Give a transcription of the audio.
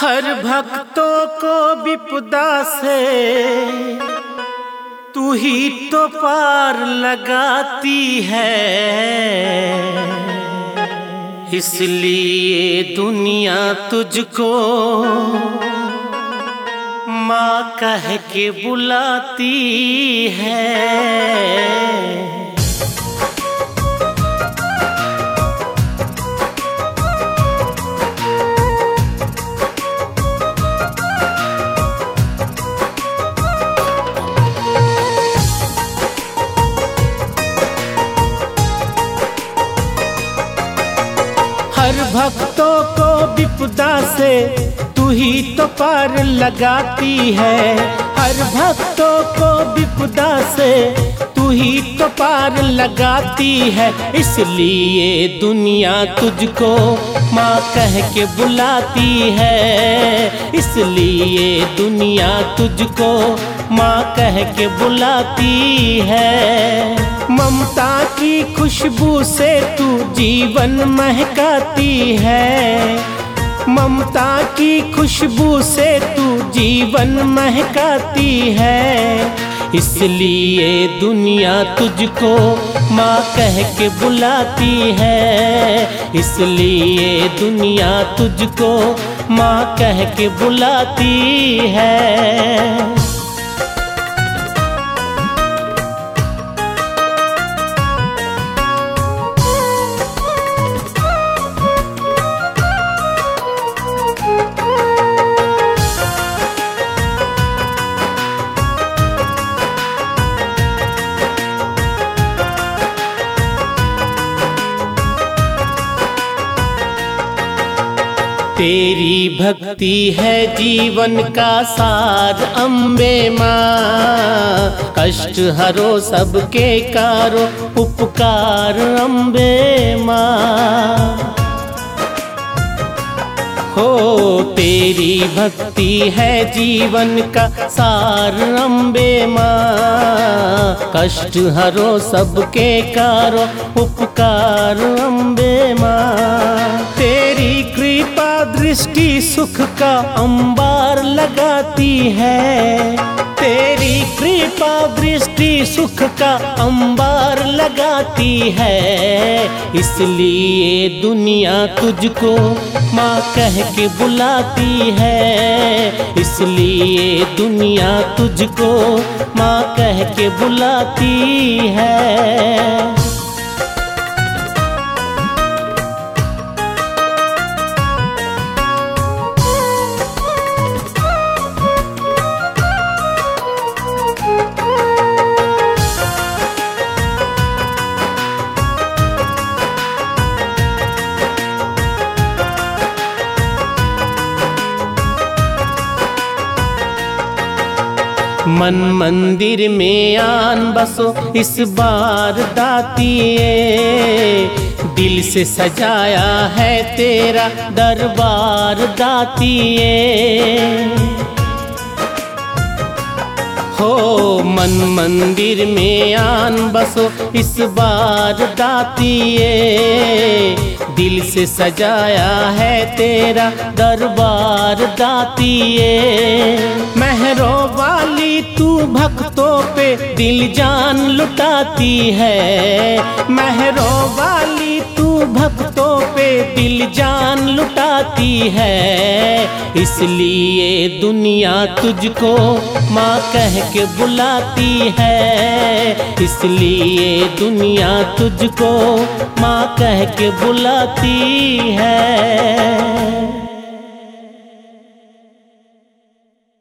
हर भक्तों को विपदा से तू ही तो पार लगाती है, इसलिए दुनिया तुझको माँ कह के बुलाती है। हर भक्तों को विपदा से तू ही तो पार लगाती है। हर भक्तों को विपदा से तू ही तो पार लगाती है, इसलिए दुनिया तुझको माँ कह के बुलाती है। इसलिए दुनिया तुझको माँ कह के बुलाती है। ममता की खुशबू से तू जीवन महकाती है। ममता की खुशबू से तू जीवन महकाती है, इसलिए दुनिया तुझको माँ कह के बुलाती है। इसलिए दुनिया तुझको माँ कह के बुलाती है। तेरी भक्ति है जीवन का सार अम्बे माँ, कष्ट हरो सबके कारो उपकार अम्बे माँ। हो तेरी भक्ति है जीवन का सार अम्बे माँ, कष्ट हरो सबके कारो उपकार अम्बे माँ। तेरी कृपा दृष्टि सुख का अंबार लगाती है। तेरी कृपा दृष्टि सुख का अंबार लगाती है, इसलिए दुनिया तुझको माँ कह के बुलाती है। इसलिए दुनिया तुझको माँ कह के बुलाती है। मन मंदिर में आन बसो इस बार दातिए, दिल से सजाया है तेरा दरबार दातिए। हो मन मंदिर में आन बसो इस बार दातिए, दिल से सजाया है तेरा दरबार दातिए। मेहरों वाली तू भक्तों पे दिल जान लुटाती है। मेहरों वाली तू भक्तों पे दिल जान लुटाती है, इसलिए दुनिया तुझको माँ कह के बुलाती है। इसलिए दुनिया तुझको माँ कह के बुलाती है।